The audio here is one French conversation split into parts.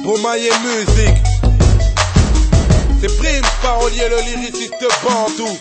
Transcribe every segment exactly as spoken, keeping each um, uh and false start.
Romaille musique. C'est Prince, parolier, le lyriciste Bantou.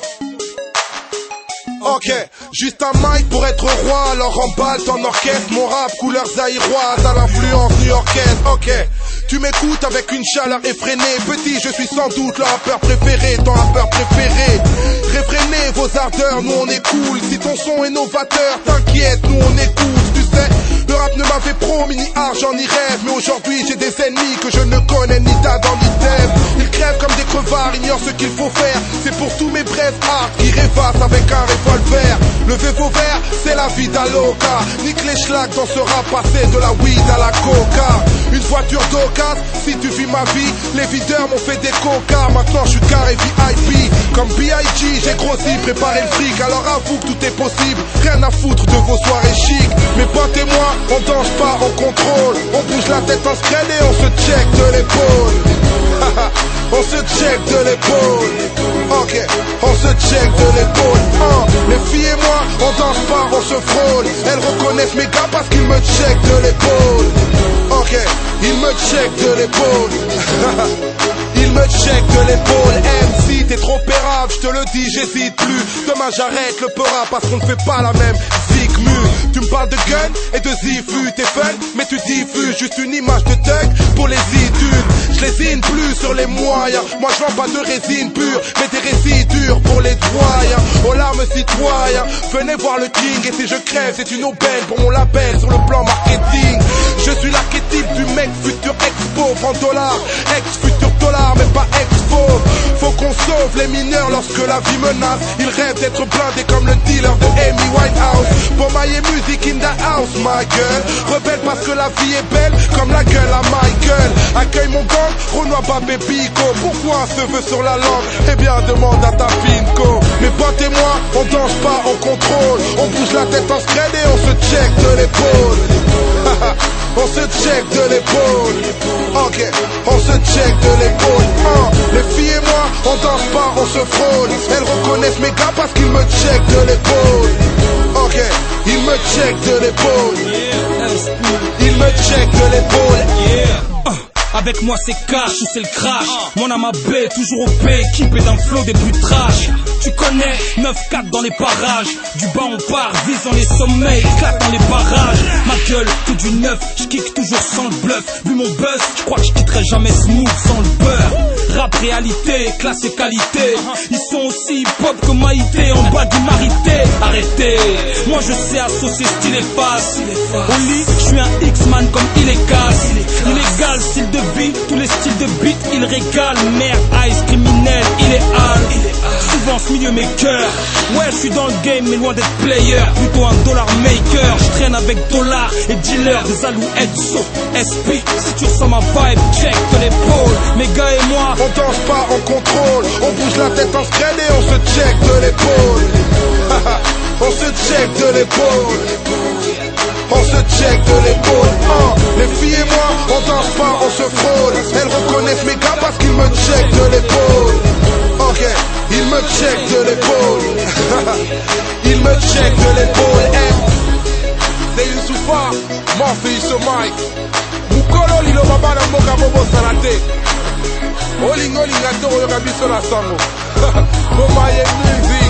Ok, juste un mic pour être roi, alors emballe ton orchestre, mon rap couleur zaïroise à l'influence new-yorkaise. Ok, tu m'écoutes avec une chaleur effrénée, petit je suis sans doute le rappeur préféré, ton rappeur préféré. Réfrénez vos ardeurs, nous on est cool, si ton son est novateur, t'inquiète, nous on écoute, tu sais. Le rap ne m'avait promis ni argent ni rêve, mais aujourd'hui j'ai des ennemis que je ne connais ni d'Adam ni d'Ève. Ils crèvent comme des crevards, ignorent ce qu'il faut faire, c'est pour tous mes brefs arts qui rêvassent avec un revolver. Levez vos verres, c'est la vie d'Aloca. Nique les schlags dans ce rap passé de la weed à la coca. Une voiture d'occasion, si tu vis ma vie, les videurs m'ont fait des coca. Maintenant je suis carré V I P, comme B I G, j'ai grossi, préparé le fric. Alors avoue que tout est possible, rien à foutre de vos soirées chic. Mes potes et moi, on danse pas, on contrôle. On bouge la tête en scred et on se check de l'épaule. On se check de l'épaule. Ok, on se check de l'épaule. uh, Les filles et moi, on danse pas, on se frôle. Elles reconnaissent mes gars parce qu'ils me check de l'épaule. Ok, ils me check de l'épaule. Il me check de l'épaule. M C, t'es trop pérave, je te le dis, j'hésite plus. Demain j'arrête le peur parce qu'on ne fait pas la même zigmu. Tu me parles de gun et de zifu, t'es fun, mais tu diffuses juste une image de thug pour les idules. Je lésine plus sur les moyens, moi je vends pas de résine pure, mais des résidus pour les doyens. Oh là me citoyen, venez voir le king, et si je crève c'est une aubaine pour mon label sur le plan marketing. Je suis l'archétype du mec futur expo, en dollars, ex-futur dollar, mais pas expo. Faut qu'on sauve les mineurs lorsque la vie menace. Ils rêvent d'être blindés comme le dealer de Amy Winehouse. Pour mailler musique in the house, ma gueule. Rebelle parce que la vie est belle, comme la gueule à Michael. Accueille mon gang, Renoir Babé Pico. Pourquoi un cheveu sur la langue? Eh bien demande à ta pinko. Mes potes et moi, on danse pas, on contrôle. On bouge la tête en scred et on se check de l'épaule. On se check de l'épaule. Ok, on se check de l'épaule. uh, Les filles et moi, on danse pas, on se frôle. Elles reconnaissent mes gars parce qu'ils me check de l'épaule. Ok, ils me check de l'épaule. Ils me check de l'épaule. Avec moi c'est cash ou c'est le crash. Mon âme à baie, toujours au P, équipé d'un flow des plus trash. Tu connais, neuf quatre dans les parages. Du bas on part, visant les sommets, éclate dans les barrages. Ma gueule, tout du neuf, j'kick toujours sans le bluff. Vu mon buzz, j'crois que j'quitterai jamais smooth sans le beurre. Rap réalité, classe et qualité. Ils sont aussi hip-hop que Maïté, en bas du marité. Arrêtez, moi je sais associer style et face. Au lit, j'suis un X-Man comme il est casse. Illégal, style de vie, tous les styles de beat, il régale. Merde, ice, criminel, il est hal. Souvent ce milieu mes cœurs. Ouais, je suis dans le game, mais loin d'être player. Plutôt un dollar maker. Je traîne avec dollars et dealers, des alouettes sauf S P. Si tu ressens ma vibe, check de l'épaule. Mes gars et moi, on danse pas, on contrôle. On bouge la tête en scred et on se check de l'épaule. On se check de l'épaule. On se check de l'épaule. uh, Les filles et moi, on danse pas, on se frôle. Elles reconnaissent mes gars parce qu'ils me check de l'épaule. Ok, ils me check de l'épaule. Ils me check de l'épaule. C'est Youssoufa, mon fils au mic. Mukolo lilo baba na mboka bobo salate. Olingo lingato yoka biso na sango. Romaille musique.